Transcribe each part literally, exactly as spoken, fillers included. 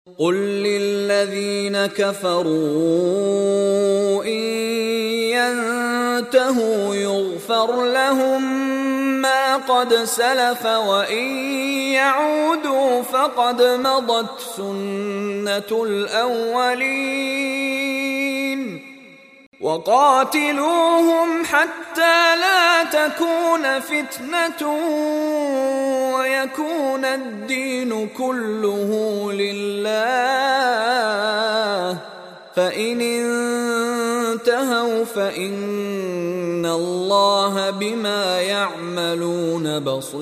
قل للذين كفروا إن ينتهوا يغفر لهم ما قد سلف وإن يعودوا فقد مضت سنة الأولين وقاتلوهم حتى لا تكون فتنة ويكون الدين كله لله فإن انتهوا فإن الله بما يعملون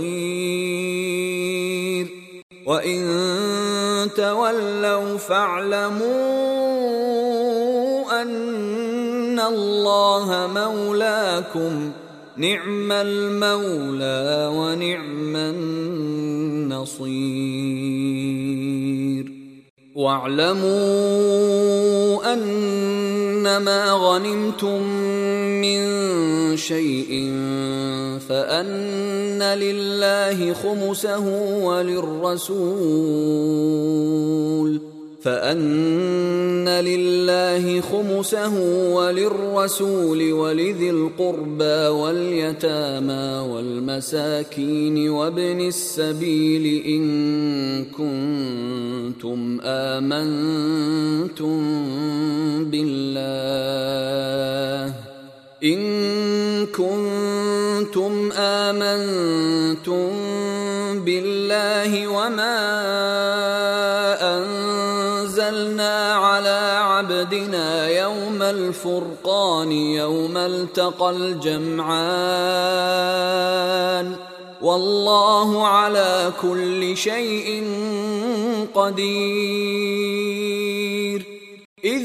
بصير وإن تولوا فاعلموا أن الله مولاكم نعم المولى ونعم النصير واعلموا أنما غنمتم من شيء فأن لله خمسه وللرسول فأن لله خمسه وللرسول ولذي القربى واليتامى والمساكين وابن السبيل إن كنتم آمنتم بالله إن كنتم آمنتم بالله وما أنزلنا على عبدنا يوم الفرقان يوم التقى الجمعان والله على كل شيء قدير إذ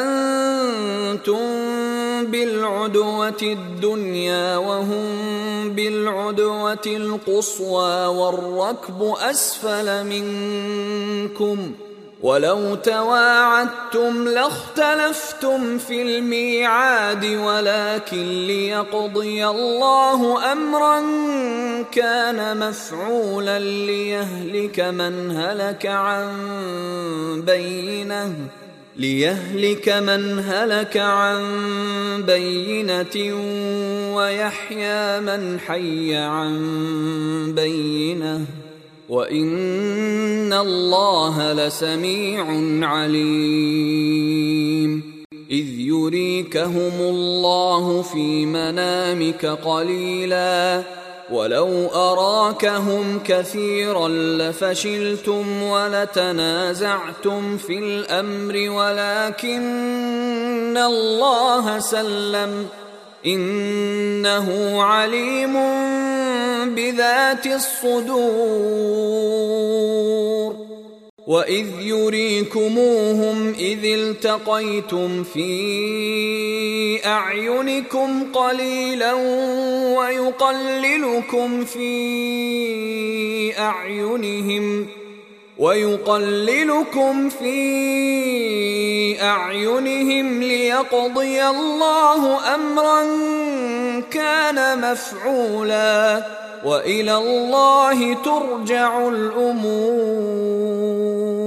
أنتم بالعدوة الدنيا وهم بالعدوة القصوى والركب أسفل منكم ولو تواعدتم لاختلفتم في الميعاد ولكن ليقضي الله أمرا كان مفعولا ليهلك من هلك عن بينه ليهلك من هلك عن بينة ويحيى من حي عن بينة وإن الله لسميع عليم إذ يريكهم الله في منامك قليلا ولو أراكهم كثيرا لفشلتم ولتنازعتم في الأمر ولكن الله سلم إنه عليم بذات الصدور وإذ يريكموهم إذ التقيتم في أعينكم قليلا ويقللكم في أعينهم ويقللكم في أعينهم ليقضي الله أمرا كان مفعولا وإلى الله ترجع الأمور